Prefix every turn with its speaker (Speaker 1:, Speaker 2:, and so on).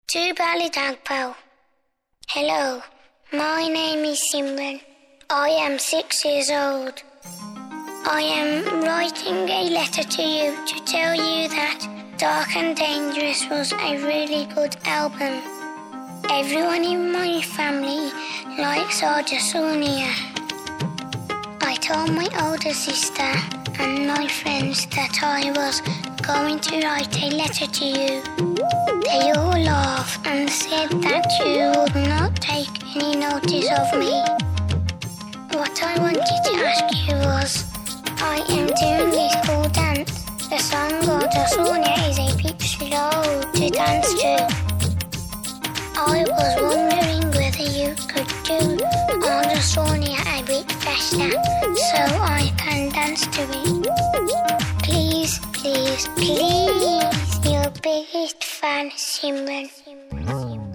Speaker 1: To Ballydagpo. Hello, my name is Simran. I am 6 years old. I am writing a letter to you to tell you that Dark and Dangerous was a really good album. Everyone in my family likes Arja Sonia. I told my older sister and my friends that I was going to write a letter to you. They all laughed and said that you would not take any notice of me. What I wanted to ask you was, I am doing this school dance. The song Arja Sonia is a bit slow to dance to. I was wondering whether you could do Arja Sonia a bit faster so I can dance to it. Please, please, please, your biggest fan, Simran.